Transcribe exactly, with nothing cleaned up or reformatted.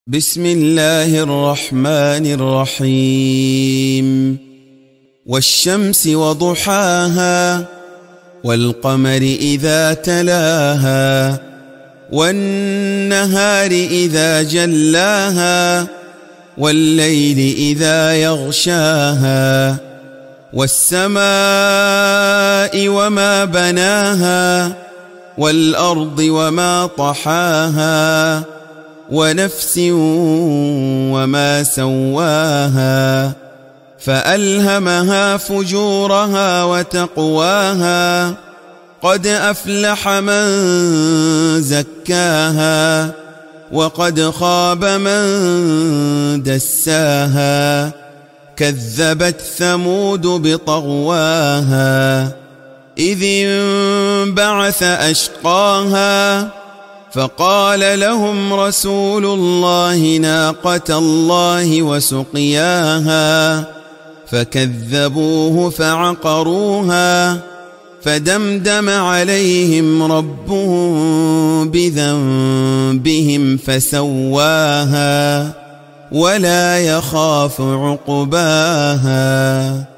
بسم الله الرحمن الرحيم والشمس وضحاها والقمر إذا تلاها والنهار إذا جلاها والليل إذا يغشاها والسماء وما بناها والأرض وما طحاها ونفس وما سواها فألهمها فجورها وتقواها قد أفلح من زكاها وقد خاب من دساها كذبت ثمود بطغواها إذ انبعث أشقاها فقال لهم رسول الله ناقة الله وسقياها فكذبوه فعقروها فدمدم عليهم ربهم بذنبهم فسواها ولا يخاف عقباها.